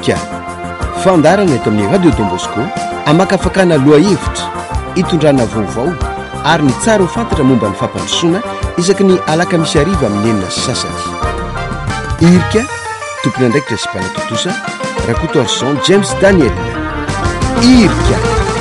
irika fandarana eto amin'ny radio Don Bosco amakafakana loha hevitra hitondrana vaovao ary ny tsara ho fantatra momba ny fampandrosoana isaky ny alakamisy ariva amin'ny enina sasany. Irika tompony andraikitra sy mpanatotosa Rakoto Arson James Daniel. Irika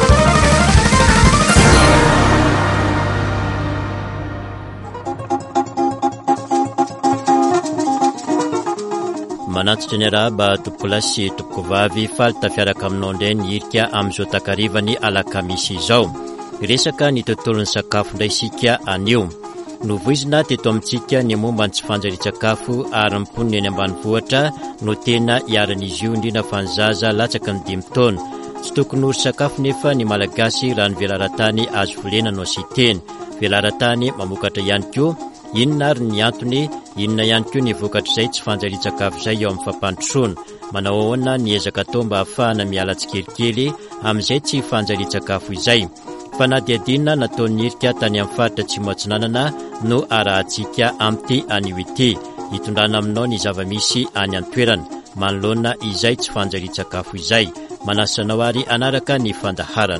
manatitra ny araba tompoko lahy sy tompoko vavy faly tafiaraka aminao indray ny irika amin'izao takarivany alakamisy izao. Resaka ny tontolon'ny sakafo indray isika anio. Novoizina teto amintsika ny momba ny tsy fanjari-tsakafo ary mponina eny ambanivohitra no tena iaran'izy io indrindra fa ny zaza latsaka ny 5 taona. Tsy tokony oro sakafo nefa ny malagasy raha ny velaran-tany azo volena no asiteny. Velaran-tany mamokatra ihany koa. Inona ary ny antony, inona ihany koa ny vokatra izay tsy fanjari-tsakafo izay eo amin'ny fampandrosoana. Manao ahoana ny ezaka atao mba ahafahana miala tsikelikely amin'izay tsy fanjari-tsakafo izay. Fanadihadina nataon'ny irika tany amin'ny faritra Atsimo Atsinanana no arahantsika amty anio ity. Hitondrana aminao ny zava-misy any an-toerana manoloana izay tsy fanjari-tsakafo izay. Manasanao ary anaraka ny fandaharana.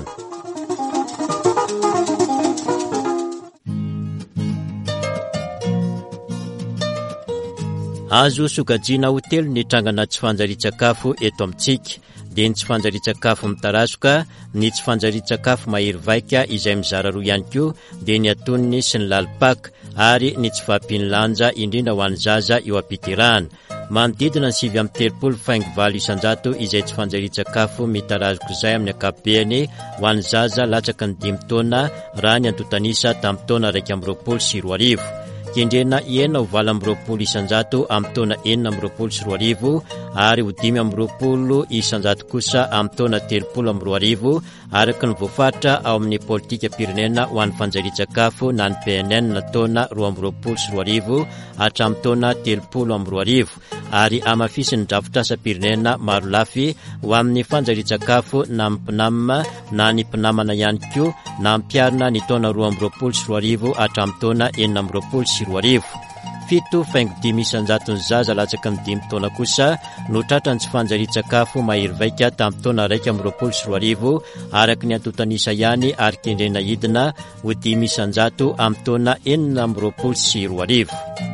Azo sokajiana hotely ny trangana tsy fanjari-tsakafo eto amintsika. Dia ny tsy fanjari-tsakafo mitarasoka, ny tsy fanjari-tsakafo mahery vaika izay mizara roa ihany koa, dia ny atonony sy ny lalipaka ary ny tsy fahampiany lanja indrindra ho an'ny zaza eo am-piterahana. Manodidina ny 7.7 isanjato izay tsy fanjari-tsakafo mitarasoka izay amin'ny ankapobeny ho an'ny zaza latsaka ny 5 taona raha ny antotanisa tamin'ny taona 2024. Kendrena 9.20 isanjato amin'ny taona 4.20 ary 5.20 isanjato kosa amin'ny taona 3.20 araka ny voafaritra ao amin'ny politika pirenena ho an'ny fanjari-tsakafo na ny PNN na taona 2.20 hatramin'ny taona 3.20 ary amafisy ny drafitrasa pirenena maro lafy ho amin'ny fanjari-tsakafo na mpinamina na ny mpinamana ihany koa na mpiarina ny taona 2.20 hatramin'ny taona 4.20. 7.5 isanjaton'ny zaza latsaka ny 5 taona kosa no tratrany tsy fanjari-tsakafo mahery vaika tamin'ny taona 2.20 araka ny antotanisa ihany ary kendrena hidina ho 5 isanjato amin'ny taona 4.20.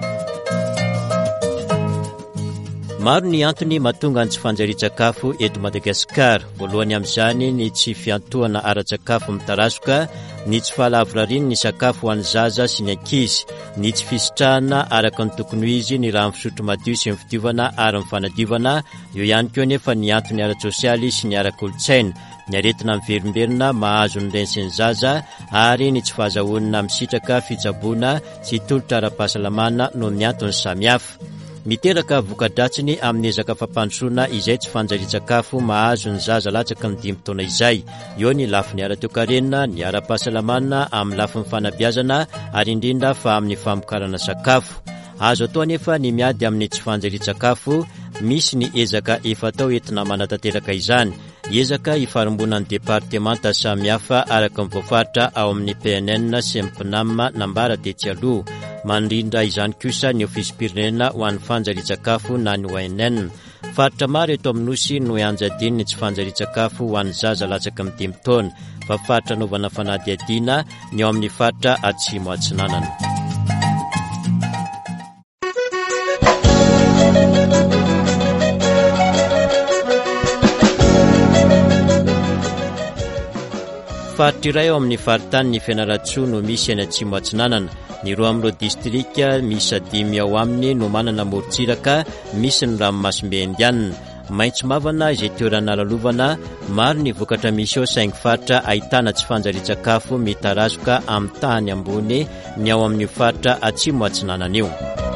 Maro ny antony mahatonga ny tsy fanjari-tsakafo eto Madagasikara. Voalohany amin'izany ny tsy fiantohana ara-tsakafo mitarasoka, ny tsy fahalavorariany ny sakafo ho an'ny zaza sy ny ankizy, ny tsy fisitrahana araka ny tokony ho izy ny raha ny fisotro madio sy ny fitiavana ary ny fanadiovana. Eo ihany koa nefa ny antony ara-tsosialy sy ny ara-kolotsaina, ny aretina miverimberina mahazo ny reny sy ny zaza ary ny tsy fahazahoana misitraka fitsaboana sy tolotra ara-pahasalamana no ny antony samihafa. Miteraka voka-dratsiny amin'ny ezaka fampandrosoana izay tsy fanjari-tsakafo mahazo ny zaza latsaka ny 5 taona izay. Eo ny lafiny ara-toekarenina, ny ara-pahasalamana amin'ny lafiny fanabeazana ary indrindra fa amin'ny famokarana sakafo. Azo atao nefa ny miady amin'ny tsy fanjari-tsakafo. Misy ny ezaka efa atao entina manatanteraka izany. Ezaka ifarimbona ny departemanta samihafa araka ny voafaritra ao amin'ny PNN sy mpinamina nambara tetsy aloha. Mandrindra izany kosa ny ofisy pirenena ho an'ny fanjari-tsakafo na ny ONN. Faritra maro eto amin'nosy no ianjadiny ny tsy fanjari-tsakafo ho an'ny zaza latsaka amin'ny 5 taona. Fa faritra naovana fanadihadiana ny ao amin'ny faritra Atsimo Atsinanana. Faritra iray ao amin'ny faritany ny Fianarantsoa no misy any Atsimo Atsinanana. Ny roa amin'ireo distrika misy 5 ao aminy no manana morontsiraka, misy ny ranomasimbe indianina. Maitso mavana izay toerana lalovana, maro ny vokatra misy eo saingy faritra ahitana tsy fanjari-tsakafo mitarasoka amin'ny tany ambony ny ao amin'ny faritra Atsimo Atsinanana io.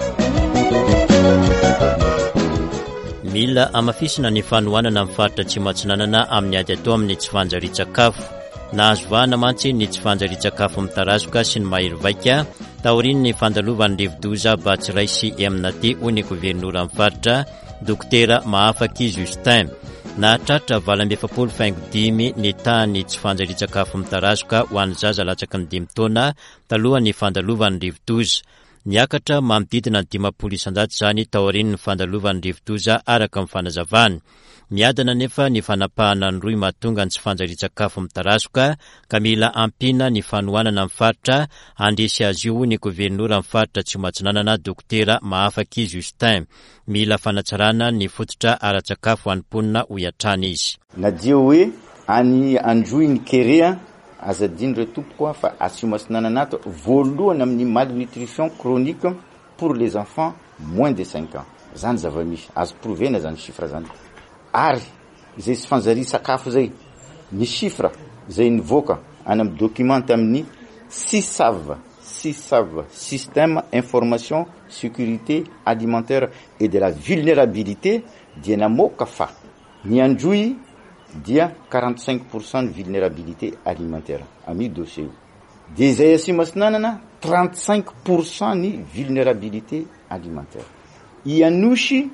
Mila amafisina ny fanohanana amin'ny faritra Atsimo Atsinanana amin'ny ady atao amin'ny tsy fanjari-tsakafo. Nahazo vahana mantsy ny tsy fanjari-tsakafo mitarasoka sy ny mahery vaika taoriny ny fandalovan'ny Rivodoza Batsiray sy Eminaty ho ny gouvernoura amin'ny faritra Dokotera Mahafaky Justin. Nahatratra 7.5 ny tany tsy fanjari-tsakafo mitarasoka ho an'ny zaza latsaka ny 5 taona talohan'ny fandalovan'ny Rivodoza. niakatra manodidina ny 500 zany taorian'ny fandalovan'ny rivodoza araka amin'ny fanazavany. Miadana nefa ny fanapahana ny roy mahatonga ny tsy fanjarian-tsakafo mitarasoka ka mila ampina ny fanohanana amin'ny faritra andesy azy io ny gouvernoura amin'ny faritra tsy matsinanana dokotera Mahafaky Justin. Mila fanatsarana ny fototra ara-tsakafo animponina ho iatrana izy. Nadia hoe any androy ny kerea azadiny ireo tompoka fa asiomasinananato voalohany amin'ny malnutrition chronique pour les enfants moins de 5 ans. Zany zava-misy azo provena zany chiffre zany. Ary izay sy fanjari sakafo zay ny chiffre zay nivoaka any amin'ny document amin'ny SISAV système information sécurité alimentaire et de la vulnérabilité dia namoaka fa ny androy dia 45% de vulnérabilité alimentaire ami dossier dia izay asimasinanana 35% ny vulnérabilité alimentaire ianosy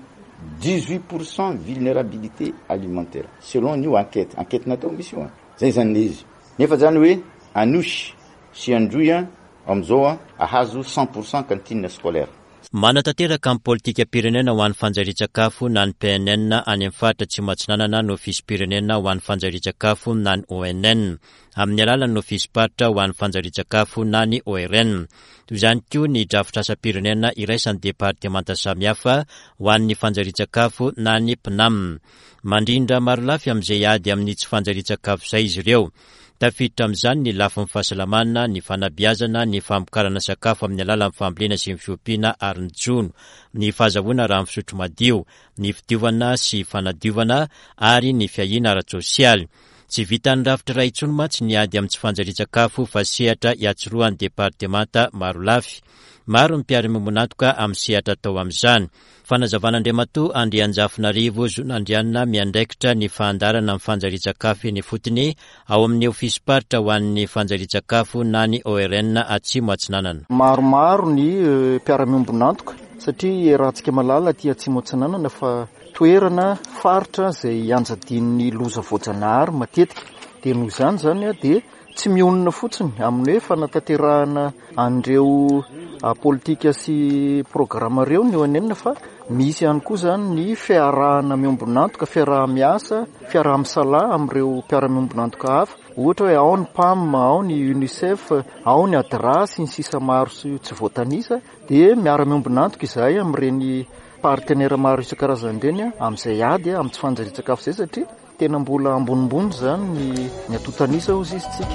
18% vulnérabilité alimentaire selon ny enquête natao misy io zay zany izy nefa zany hoe anosy sy androy amizao ahazo 100% cantine scolaire. Manatanteraka amin'ny politika pirenena ho an'ny fanjarian-tsakafo na ny PNN any amin'ny faritra tsy matsinanana ny ofisy pirenena ho an'ny fanjarian-tsakafo na ny ONN amin'ny alalan'ny ofisy paritra ho an'ny fanjarian-tsakafo na ny ORN. Toy izany koa ny drafitrasa-pirenena iraisan'ny departemanta samihafa ho an'ny fanjarian-tsakafo na ny PNAM. Mandrindra maro lafy amin'izay ady amin'ny tsy fanjarian-tsakafo izay izy ireo. Tafiditra amin'izany ny lafin'ny fahasalamana, ny fanabiazana, ny famokarana sakafo amin'ny alalan'ny fambolena sy ny fiompiana ary ny jono, ny fahazahoana raha fisotro madio, ny fidiovana sy fanadiovana ary ny fiahiana ara-tsosialy. Tsy vitan'ny rafitra ray intsony mantsy ny ady amin'ny tsy fanjarian-tsakafo fa sehatra hiatsoroan'ny departemanta maro lafy. Maro ny mpiara-miombonatoka amin'ny sehatra tao amin'izany. Fanazavan'Andriamatoa Andrianjafinarivo zon'Andrianina miandraikitra ny fahandarana amin'ny fanjarian-tsakafo eny fotony ao amin'ny ofisy paritra ho an'ny fanjarian-tsakafo na ny ORN Atsimo Atsinanana. Maromaro ny mpiara-miombonatoka satria rahantsika malala aty Atsimo Atsinanana fa toerana faritra izay anjadin'ny loza voajanahary matetika dia noho izany zany dia tsy mionona fotsiny amin'ny hoe fanatanterahana an'ireo politika sy programa ireo ny ONN fa misy ihany koa zany ny fiarahana miombonantoka, fiaraha-miasa, fiaraha-misalaha amin'ireo mpiara-miombonantoka hafa. Ohatra hoe ao ny PAM, ao ny UNICEF, ao ny ADRA sy ny sisa maro sy tsy voatanisa dia miara-miombonantoka izahay amin'ireny partenera maro isan-karazany ireny amin'izay ady amin'ny tsy fanjarian-tsakafo izay satria tena mbola ambonimbony zany ny atotanisa ozy izy tsika.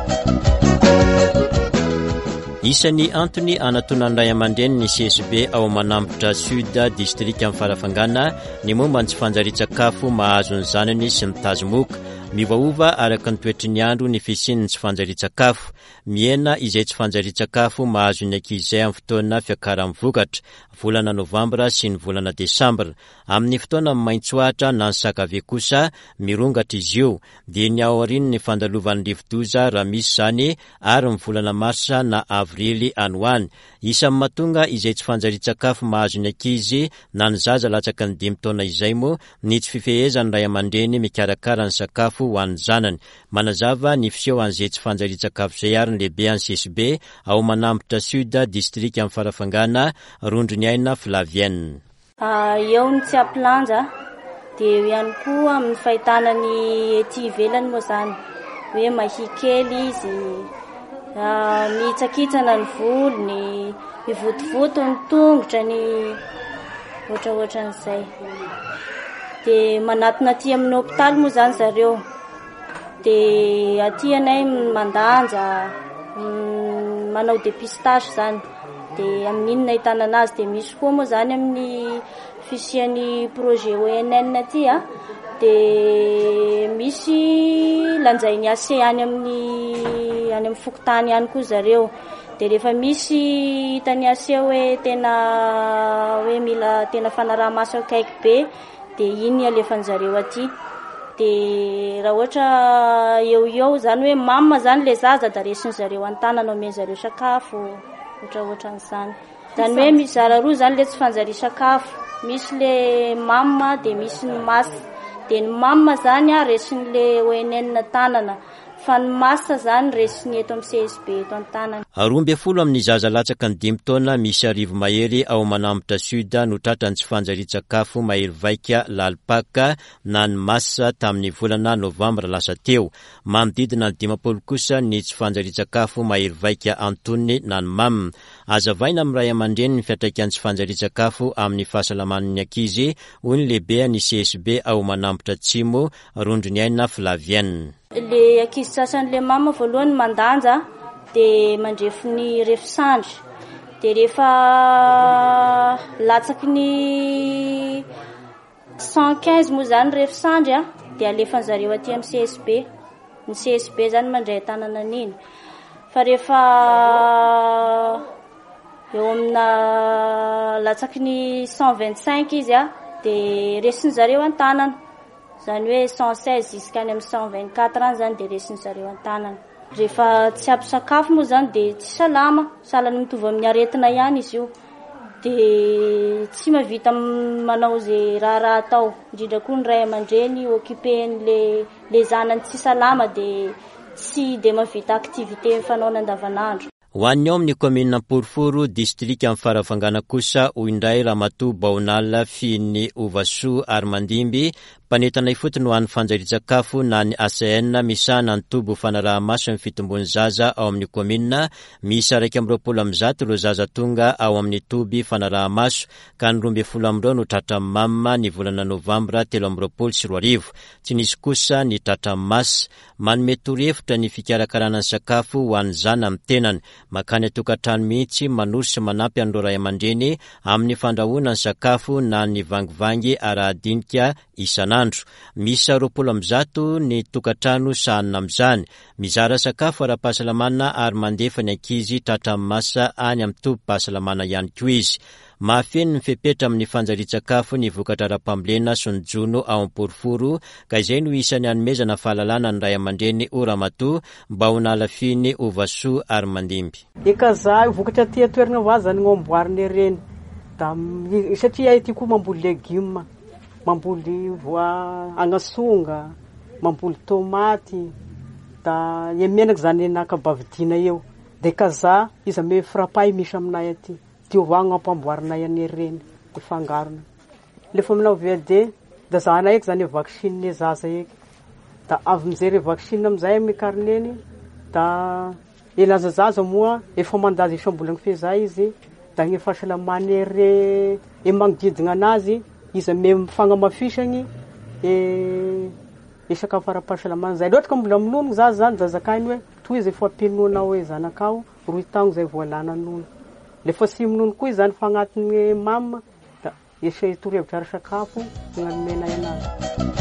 Isan'ny antony anatonany ray aman-dreny ny CSB ao Manambotra Sud district amin'ny farafangana ny momba ny tsy fanjarian-tsakafo mahazo ny zanany sy mitazomoka. Mivaova araka ny toetry ny andro ny fisian'ny tsy fanjarian-tsakafo. Miena izay tsy fanjarian-tsakafo mahazo ny ankizy amin'ny fotoana fiakaran'ny vokatra volana Novambra sy ny volana Desambra. Amin'ny fotoana maintsoahatra na ny sakavy kosa mirongatra izy io dia ny aorian'ny ny fandalovan'ny rivodoza raha misy zany ary ny volana Marsa na Avrily anoany. Isan'ny mahatonga izay tsy fanjarian-tsakafo mahazo ny ankizy na ny zaza latsaka ny 5 taona izay moa ny tsy fifehezany ray aman-dreny mikarakara ny sakafo ho an'ny zanany. Manazava ny fiseho an'izay tsy fanjarian-tsakafo izay ary ny lehibe an'ny CSB ao Manambotra Sud district amin'ny farafangana Rondrony Aina Flavienne. Eo ny tsy ampilanja dia eo ihany koa amin'ny fahitana ny ety ivelany moa zany hoe mahikely izy, mitsakitsana ny volony, mivotovoto ny tongotra ny ohatraohatran'izay. Dia manatona aty amin'ny hôpitaly moa zany zareo. Dia aty anay mandanja, manao dépistage zany. Dia amin'inona ahitana azy dia misy koa moa zany amin'ny fisian'ny projet ONN aty dia misy lanjainy AC any amin'ny fokotany ihany koa zareo. Dia rehefa misy hitany AC hoe tena hoe mila tena fanaraha-maso akaiky be dia iny alefan'zareo aty. Dia raha ohatra eo zany hoe mama zany le zaza da resin'zareo an-tanana omen'zareo sakafo ohatraohatran'izany. Zany hoe mizara roa zany le tsy fanjari-sakafo, misy le mama dia misy ny masy. Dia ny mama zany resin'le ONN tanana fanimasa zany resiny eto amin'ny CSB eto an-tanana. 12 amin'ny zaza latsaka ny 5 taona misy arivo mahery ao Manambotra Sud no tratrany tsy fanjarian-tsakafo mahery vaika lalipaka na ny masa tamin'ny volana novambra lasa teo. Manodidina ny 50 kosa ny tsy fanjarian-tsakafo mahery vaika antoniny na ny mam. Azavaina amin'ny ray aman-dreny ny fiantraikan'ny tsy fanjarian-tsakafo amin'ny fahasalaman'ny ankizy, hoy ny lehibe ny CSB ao Manambotra Atsimo, Rondroniaina Flavienne. Le ankizy sasan'le mama voalohany mandanja de mandrefy ny refisandry, de rehefa latsaky ny 115 moa zany refisandry de alefan'ny zareo aty amin'ny CSB. Ny CSB zany mandray tanana an'iny. Fa rehefa eo amina latsaky ny 125 izy de resin'ny zareo an-tanana. Zany hoe 116 juskany amin'ny 124 any zany de resin'ny zareo an-tanana. Rehefa tsy ampy sakafo moa zany de tsy salama, salany mitovy amin'ny aretina ihany izy io. De tsy mahavita manao zay raha atao, indrindra koa ny ray aman-dreny occupen'le zanany tsy salama de tsy de mahavita activité mifanaona andavanandro. Ho an'ny ao amin'ny commune Amporoforo, distrika amin'ny farafangana kosa, hoy indray Ramatoa Baonala Finy Ovasoa ary Mandimby, mpanetana ifotony ho an'ny fanjarian-tsakafo na ny ACN misana ny tobo fanaraha-maso amin'ny fitombony zaza ao amin'ny commune. Misy 120 ireo zaza tonga ao amin'ny toby fanaraha-maso, ka ny 12 no tratra mamma ny volana novambra 2024. Tsy nisy kosa ny tratra mas. Manome torohevitra ny fikarakarana ny sakafo ho an'ny zana amin'ny tenany, makany atokantrano mihitsy manory sy manampy an'ireo ray aman-dreny amin'ny fandrahoana ny sakafo na ny vangivangy ara-dinika isan'andro. Misy 20 ny tokantrano sahanina amin'izany. Mizara sakafo ara-pahasalamana ary mandefa ny ankizy tratra masa any amin'ny tobi-pahasalamana ihany koa izy. Mahafeno ny fepetra amin'ny fanjarian-tsakafo ny vokatra ara-pambolena Sonjono ao Amporoforo, ka izay no isan'ny hanomezana fahalalana ny ray aman-dreny Ramatoa Baonala Finy Ovasoa ary Mandimby. Eka za vokatra ty toerana vazany ngomboariny ireny da satria ity koa mamboly legioma, mamboly voa agnasonga, mamboly tomaty, da emenaky zany nakabavidina eo. De kaza iza me frapay misy aminay aty. Tio vagno ampamboarinay anireny ifangarona. Lefa minao VD da zana eky zany vaccine zaza eky. Da avy mijery vaccine amizay amin'ny karneny da elaza zaza moa efa mandazy isambolagny fezay izy da ny fahasalamany ere magnodidina anazy izy me mifagnamafisagny sakafo ara-pahasalamana zay. Loatra ka mbola minono zaza zany da zakainy hoe toy izy efa ampinonao hoe zanakao 2 taogno zay voalana nono. Lefa sy minono koa zany fagnatiny mama da ese torohevitra ara-sakafo gnanomenay anazy.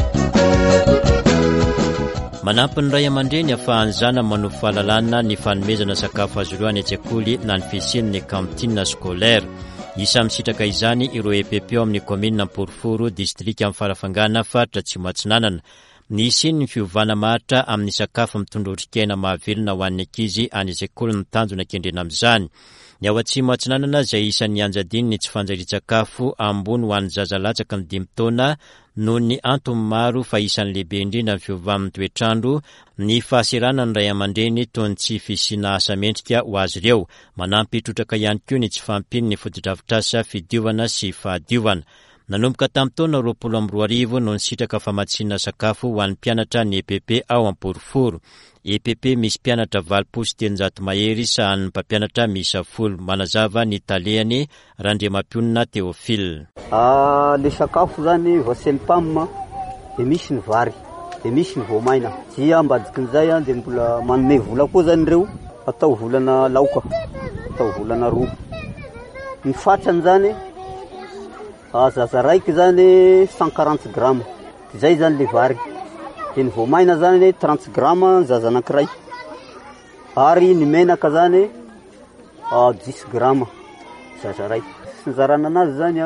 Manampy ny ray aman-dreny ahafahany zana manohy fahalalana ny fanomezana sakafo azo ireo any an-tsekoly na ny fisiany kantine scolaire. Isa misitraka izany ireo EPP amin'ny commune Amporoforo, distrika amin'ny farafangana faritra Atsimo Atsinanana. Nisy ny fiovana maritra amin'ny sakafo mitondra otrikaina mahavelona ho an'ny ankizy any an-tsekoly ny tanjona kendrena amin'izany. Ny ao Atsimo Atsinanana izay isan'ny anjadiny ny tsy fanjarian-tsakafo ambony ho an'ny zazalatsaka ny 5 taona noho ny antony maro fa isan'ny lehibe indrindra ny fiovamin'ny toetrandro, ny fahaserana ny ray aman-dreny toy ny tsy fisiana asa mendrika ho azy ireo. Manampy trotraka ihany koa ny tsy fampiny ny foto-drafitrasa fidiovana sy fahadiovana. Nanomboka tamin'ny taona 2012 no nisitraka famatsinana sakafo ho an'ny mpianatra ny EPP ao Amporoforo. EPP misy mpianatra 700 mahery sahan'ny mpampianatra miisa 10. Manazava ny talehany Randriamapionina Théophile. Le sakafo zany vaselim-pamma de misy ny vary, de misy ny voamaina. Dia ambadikin'izay de mbola manome vola koa zany reo, atao volana laoka, atao volana roa. Ny fatrany zany zaza raiky zany 140 gramma. Zay zany le vary. De ny voamaina zany 30 gramma zaza anankiray. Ary ny menaka zany 10 gramma zaza raiky. Sinzarana anazy zany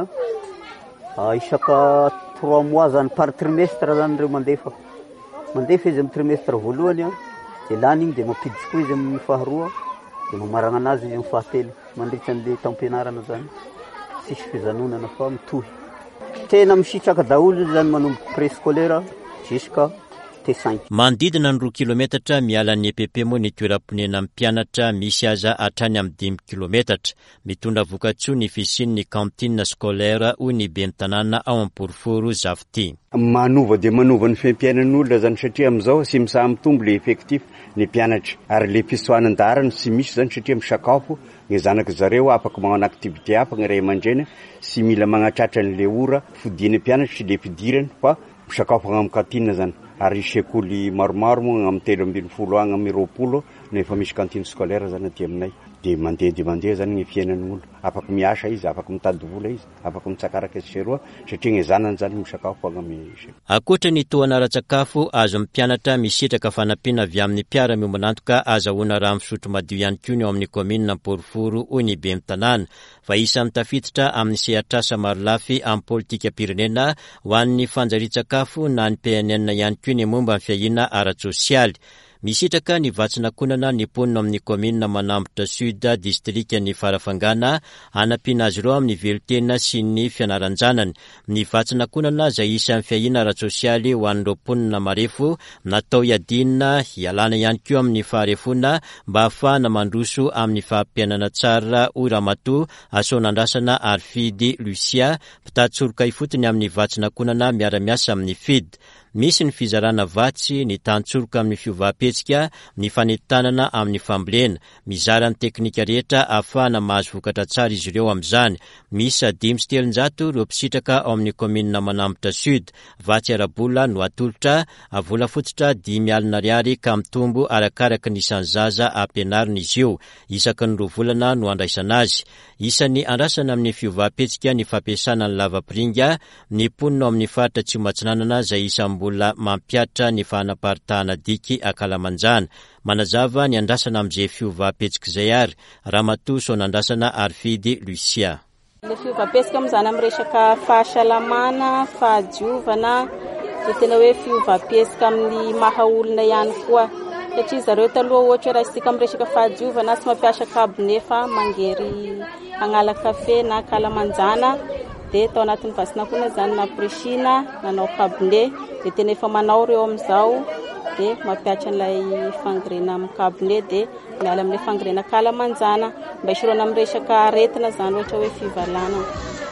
isaka 3 mois zany par trimestre zany reo mandefa. Mandefa izy amin'ny trimestre voalohany de lany igny de mapiditry koa izy amin'ny faharoa de mamaragna anazy izy amin'ny fahatelo mandritra an'le tampenarana zany. Sisy fijanonana fa mitohy. Tena misitraka daholo zany manomboky préscolaire jusqu'à T5. Manodidina ny 2 kilometatra mialan'ny EPP moa ny toeram-ponena mpianatra, misy aza hatrany amin'ny 5 kilometatra. Mitondra vokatsoa ny fisian'ny cantine scolaire hoy ny ben'ny tanàna ao Amporoforo Zavity. Manova dia manova ny fiampianan'olona zany satria amin'izao sy misaha mitombo le effectif ny mpianatra ary le fisoanan-darany sy misy zany satria misakafo ny zanaka zareo afaka manao activité hafa ny ray aman-dreny sy mila magnatratra n'le ora fidiny mpianatra sy le fidirany fa misakafo agny amin'ny kantina zany ary sekoly maromaro moa amin'ny 320 agny amin'ny 20 nefa misy cantine scolaire zany aty aminay de mandeha zany ny fiainan'olo afaka miasa izy afaka mitady vola izy afaka mitsakaraka seroa satria ny zanany zany misakafo agny amin'ny akoatra ny toanara-tsakafo azo mpianatra misitraka fanampiana avy amin'ny mpiara-miombonantoka azahoana rano fisotro madio ihany koa ny ao amin'ny commune Amporoforo hoy ny ben'ny tanàna fa isa mitafiditra amin'ny sehatrasa maro lafy amin'ny politika pirenena ho an'ny fanjarian-tsakafo na ny PNN ihany koa ny momba ny fiahina ara-tsosialy. Misitraka ny vatsinankonana ny ponina amin'ny commune Manambotra Sud distrika ny Farafangana hanampiana azy ireo amin'ny velotena sy ny fianaran-janany. Ny vatsinankonana izay isan'ny fiahina ara-tsosialy ho an'ireo ponina marefo natao hiadina hialana ihany koa amin'ny faharefona mba ahafahana mandroso amin'ny fahampianana tsara hoy Ramatoa Asonandrasana Arfidy Lucia mpitatsoroka ifotony amin'ny vatsinankonana miara-miasa amin'ny FID. Misy ny fizarana vatsy, ny tantsoroka amin'ny fiovaapetsika, ny fanentanana amin'ny fambolena, mizara ny teknika rehetra ahafahana mahazo vokatra tsara izy ireo amin'izany. Misy 5,700 ireo mpisitraka ao amin'ny commune Manambotra Sud. Vatsy arabola no atolotra, vola fototra 10 alina ariary ka mitombo arakaraka ny isan'ny zaza ampianarina izy io. Isaky ny 2 volana no andraisana azy. Isan'ny andrasana amin'ny fiovaapetsika ny fampiasana ny lavapiringa, ny ponina amin'ny faritra Atsimatsinanana izay mbola mampiatra ny fanaparitahana diky Akalamanjana. Manazava ny andrasana amin'izay fiovaapetsika izay ary. Ramatoa Sonandrasana Arfidy Lucia. Le fiovaapetsika amin'izany amin'ny resaka fahasalamana, fahadiovana, dia tena hoe fiovaapetsika amin'ny maha olona ihany koa. Satria zareo taloha ohatra raha isika amin'ny resaka fahadiovana tsy mampiasa kabone fa mangery agnala kafe na Akalamanjana. Dia tao anatin'ny vatsinankonana zany na presina nanao kabone dia tena efa manao reo amin'izao dia mampiatra n'ilay fangrena amin'ny kabone dia miala amin'ilay fangrena Akalamanjana mba hisoroana amin'ny resaka aretina zany ohatra hoe fivalana.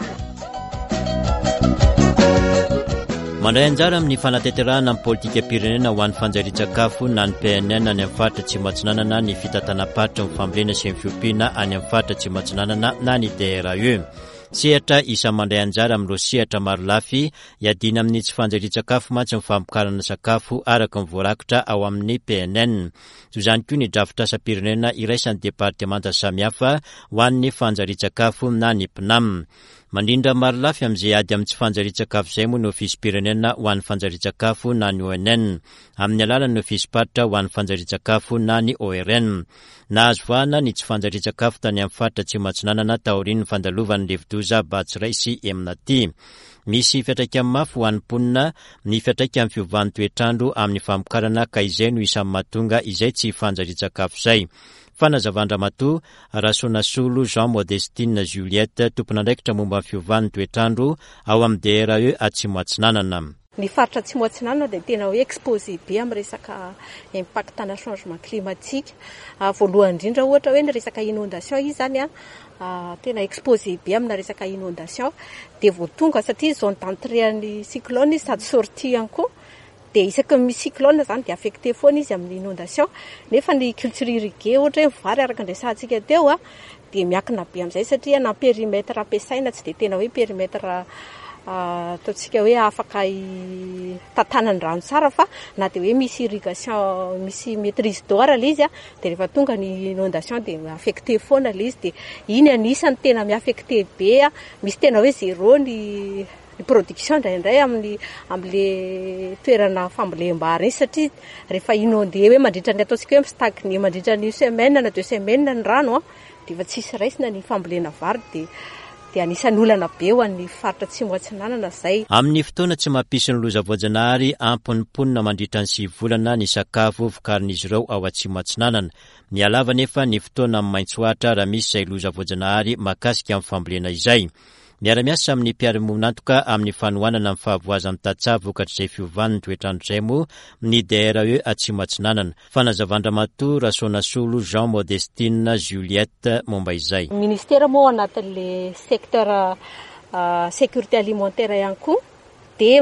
Mandray anjara amin'ny fanateterahana amin'ny politika pirenena ho an'ny fanjarian-tsakafo na ny PNN any amin'ny faritra Atsimatsinanana ny fitantanam-paritra ny fambolena sy ny fiompiana any amin'ny faritra Atsimatsinanana na ny DRE. Sehatra isa mandray anjara amin'ireo sehatra maro lafy hiadina amin'ny tsy fanjarian-tsakafo mantsy ny famokarana sakafo araka ny voarakitra ao amin'ny PNN. Toy izany koa ny drafitra asa-pirenena iraisan'ny departemanta samihafa ho an'ny fanjarian-tsakafo na ny PNAM. Mandrindra maro lafy amin'izay ady amin'ny tsy fanjarian-tsakafo izay moa ny ofisy pirenena ho an'ny fanjarian-tsakafo na ny ONN, amin'ny alalan'ny ofisy paritra ho an'ny fanjarian-tsakafo na ny ORN. Nahazo vahana ny tsy fanjarian-tsakafo tany amin'ny faritra Atsimatsinanana taorian'ny fandalovany Levidoza Batsiray sy Eminaty. Misy fiantraikany mafy ho an'ny ponina ny fiantraikany fiovan'ny toetrandro amin'ny famokarana ka izay no isan'ny mahatonga izay tsy fanjarian-tsakafo izay. Fanazavandramatoa Rasonasolo Jean Modestine Juliette tompon'andraikitra momba ny fiovan'ny toetrandro ao amin'ny DRE Atsimatsinanana. Ny faritra Atsimatsinanana dia tena hoe exposé be amin'ny resaka impactana changement climatique. Voalohany indrindra ohatra hoe ny resaka inondation izy zany tena exposé be amina resaka inondation dia vao tonga satria zone d'entréan'ny cyclone izy sady sortie ihany koa. Dia isaky misy cyclone zany dia affecté foana izy amin'ny inondation. Nefa ny culture irriguée ohatra hoe vary araka andresantsika teo dia miakina be amin'izay satria na périmètre ampiasaina tsy dia tena hoe périmètre ataontsika hoe afaka tatana ny rano tsara fa na dia hoe misy irrigation misy maîtrise d'eau le izy dia rehefa tonga ny inondation dia affecté foana le izy dia iny anisany tena mi-affecté be misy tena hoe zéro ny production indraindray amin'le toerana fambolem-bary iny satria rehefa inondé hoe mandritra ny ataontsika hoe stagné mandritra ny semaine na 2 semaines ny rano dia efa tsisy raisina ny fambolena vary dia anisany olana be ho an'ny faritra Atsimatsinanana zay. Amin'ny fotoana tsy mampisy ny loza voajanahary amponimponina mandritra ny 9 volana ny sakafo vokarin'izy ireo ao Atsimatsinanana. Mialava nefa ny fotoana amin'ny maitsoatra raha misy izay loza voajanahary mahakasika amin'ny fambolena izay. miara-miasa amin'ny mpiara-monantoka amin'ny fanohanana amin'ny fahavoaza amin'ny tatsava vokatr'izay fiovan'ny toetrandro izay moa ny DRE Atsimo Atsinanana. Fanazavandramatoa Rasonasolo Jean Modestine Juliette momba izay. Ministera moa anatin'le secteur sécurité alimentaire ihany koa dia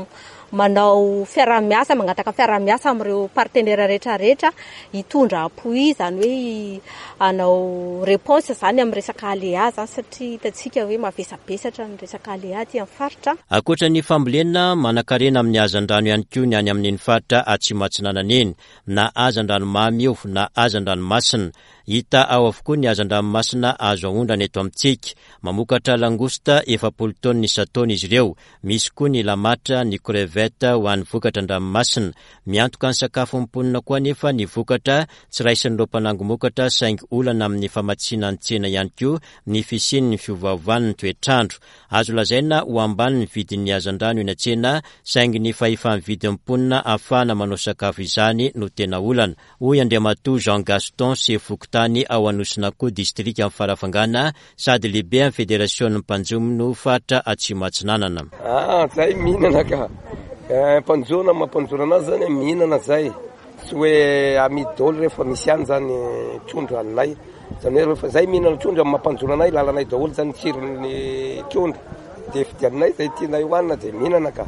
manao fiarah-miasa, magnataka fiarah-miasa amin'ireo partenaire rehetrarehetra hitondra appui zany hoe anao réponse zany amin'ny resaka aléa zany satria hitantsika hoe mavesabesatra ny resaka aléa aty amin'ny faritra. Ankoatra ny fambolena manan-karena amin'ny hazan-drano ihany koa ny any amin'ny faritra Atsimo Atsinanana eny, na hazan-dranomamy io na hazan-dranomasina. Hita ao avokoa ny hazan-dranomasina azo ahondrana eto amintsika. Mamokatra langosta 7 taona isan-taona izy ireo. Misy koa ny lamatra, ny crevette ho an'ny vokatra an-dranomasina. Miantoka ny sakafo mponina koa nefa ny vokatra tsy raisin'ireo mpanangomokatra saingy olana amin'ny famatsiana ny tsena ihany koa ny fisiany ny fiovaovan'ny toetrandro. Azo lazaina ho ambany ny vidin'ny hazan-drano eny an-tsena saingy ny fahifan'ny vidin'ny mponina ahafahana manao sakafo izany no tena olana. Hoy Andriamatoa Jean Gaston tany ao anosina koa distrika amin'ny farafangana sady lehibe amin'ny federasiona mpanjono faritra Atsimo Atsinanana. Zay mihinana ka mpanjona mampanjona anazy zany mihinana zay tsy hoe amidy rehefa misy any zany trondro anay zany hoe rehefa zay mihinana trondro amin'ny mampanjona anay lalanay daholo zany tsirony trondro dia fidianay zay tianay hoanina dia mihinana ka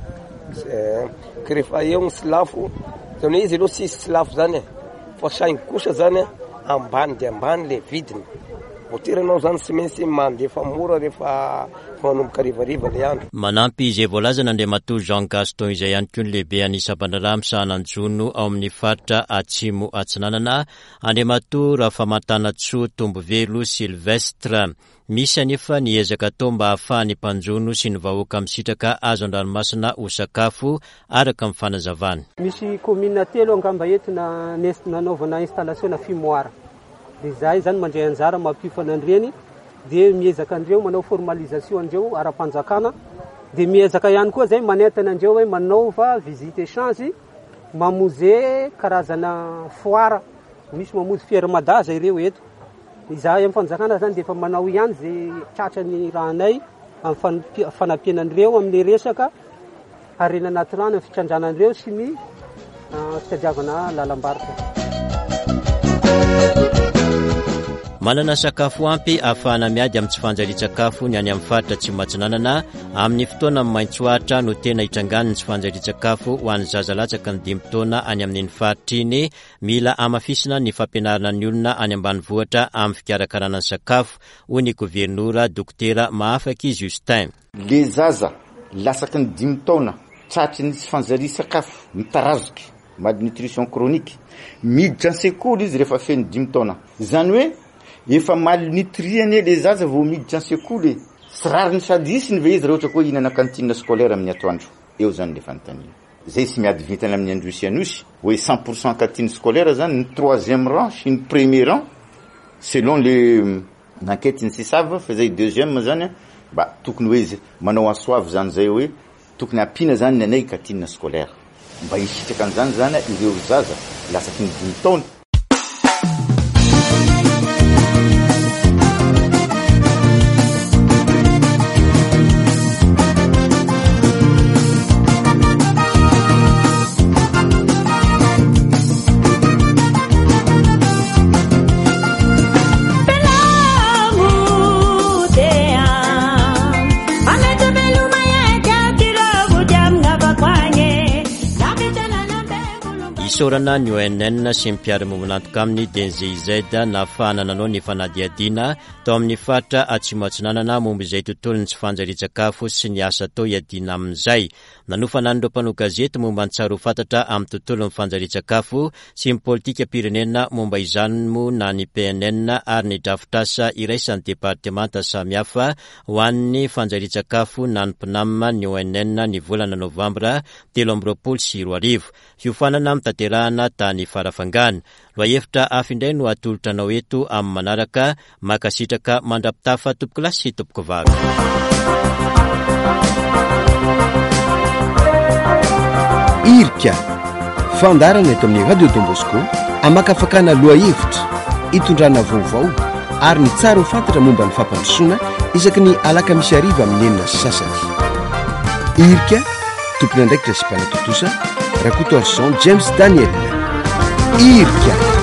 rehefa eo ny silafo zany hoe izy aloha tsisy silafo zany fa saingy kosa zany ambany dia ambany le vidiny. Hoteranao zany tsy maintsy mandefa mora rehefa manomboka rivariva le andro. Manampy izay voalazana Andriamatoa Jean Gaston izay ihany koa ny lehibe anisam-pandrarah misahananjono ao amin'ny faritra Atsimo Atsinanana, Andriamatoa Rafamantanatsoa Tombovelo Silvestre. Misy anefa ny ezaka atao mba ahafahany mpanjono sy ny vahoaka misitraka azo an-dranomasina ho sakafo araka amin'ny fanazavana. Misy commune telo angamba entina nanaovana installation fumoir. Dia izay zany mandray anjara mampifana andreny dia miezaka andreo manao formalisation andreo ara-panjakana dia miezaka ihany koa zay manentana andreo hoe manaova visite échange mamoze karazana foire, misy mamozy fiara-madaza ireo eto. Izahay amin'ny fanjakana zany dia efa manao ihany zay tratrany rahanay amin'ny fanampianandreo amin'ny resaka harena natirana fitrandrana-ndreo sy ny fitadiavana lalam-barotra. Manana sakafo ampy ahafahana miady amin'ny tsy fanjarian-tsakafo ny any amin'ny faritra Atsimo Atsinanana amin'ny fotoana maitsoahitra no tena hitrangany ny tsy fanjarian-tsakafo ho an'ny zazalatsaka ny 5 taona any amin'ny faritra iny. Mila amafisina ny fampianarana ny olona any ambanivohitra amin'ny fikarakarana ny sakafo, hoy ny gouvernoura Dokotera Mahafaky Justin. Le zaza lasaky ny 5 taona tratry ny tsy fanjarian-sakafo mitarazoky malnutrition chronique miditra an-sekoly izy rehefa feno 5 taona. Zany hoe efa malnutriany le zaza vao miditra an-sekoly, sy rariny sady isiny ve izy raha ohatra koa hihinana cantine scolaire amin'ny atoandro. Eo zany le fanontaniana. Zay sy miady vitana amin'ny andro sy anosy hoe 100% cantine scolaire zany ny 3e rang sy ny 1er rang selon le enquête ny sisava fa zay 2e zany ba tokony hoe izy manao asoavy zany zay hoe tokony ampina zany ny anay cantine scolaire mba hisitraka an'izany zany ireo zaza lasaky ny 5 taona. Isorana ny ONN sy ny mpiara-monantoka aminy DNGIZ nahafahana nanao ny fanadihadiana tao amin'ny faritra Atsimo Atsinanana momba izay tontolo ny tsy fanjarian-tsakafo sy ny asa atao hiadiana amin'izay. Nanofana n'ireo mpanao gazety momba ny tsara ho fantatra amin'ny tontolo ny fanjarian-tsakafo sy ny politika pirenena momba izany moa na ny PNN ary ny drafitrasa iraisan'ny departemanta samihafa ho an'ny fanjarian-tsakafo na ny mpinamina ny ONN ny volana Novambra 2024. Fiofanana mitaterahana tany farafangana. Loahevitra afindray no atolotra anao eto amin'ny manaraka makasitraka mandrapitafa tompoko lasy sy tompoko vavy. Irika fandarana eto amin'ny radio Don Bosco amakafakana loahevitra hitondrana vaovao ary ny tsara ho fantatra momba ny fampandrosoana isaky ny alaka misy ariva amin'ny enina sasany. Irika tompony andraikitra sy mpanatotosa Rakoto Arson James Daniel. Irika